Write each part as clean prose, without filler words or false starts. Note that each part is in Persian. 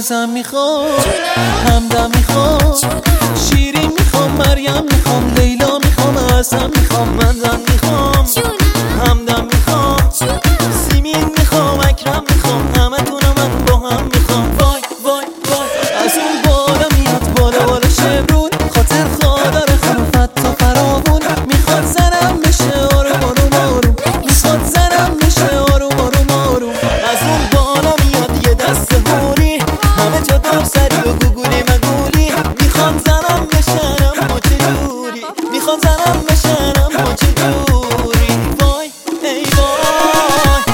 ازم میخوام، همدم میخوام، شیرین میخوام، مریم میخوام، لیلا میخوام، ازم میخوام، منم میخوام، همدم میخوام، سیمین میخوام، اکرم میخوام، همه تونو من با هم میخوام. وای وای وای از اون بالا میاد بالا بالا شمرون، خاطر خادر خلوفت تا فراوون، میخواد زنم بشه آروم آروم آروم، میخواد زنم بشه آروم آروم آروم. از اون بالا میاد یه دست هوری، همه جا دار سری و گوگولی مگولی، میخواد زنم بشنم ما چجوری، میخواد زنم بشنم ما چجوری. وای ای وای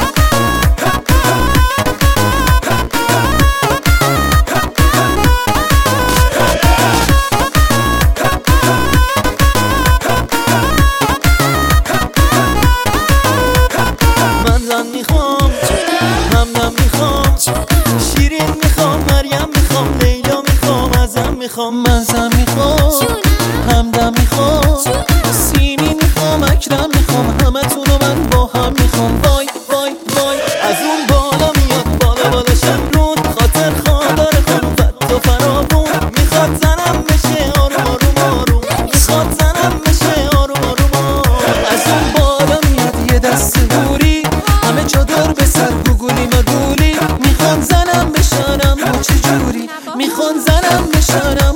من زن میخوام، همدم میخوام، شیرین میخوام، مریم میخوام، لیلا میخوام، ازم میخوام، من زن میخوام، همدم میخوام، سیمین میخوام، اکرم میخوام، همه تونو من با هم میخوام. وای وای وای از اون بالا میاد بالا بالا شمرون، خاطر خادر خلوفت و فراوون، میخواد زنم بشه آروم آروم آروم، میخواد زنم بشه آروم آروم آروم. از اون بالا میاد یه دست هوری، همه چادر به سر گوگولی مگولی، میخوان زنم بشنم ما چجوری، میخوان زنم بشنم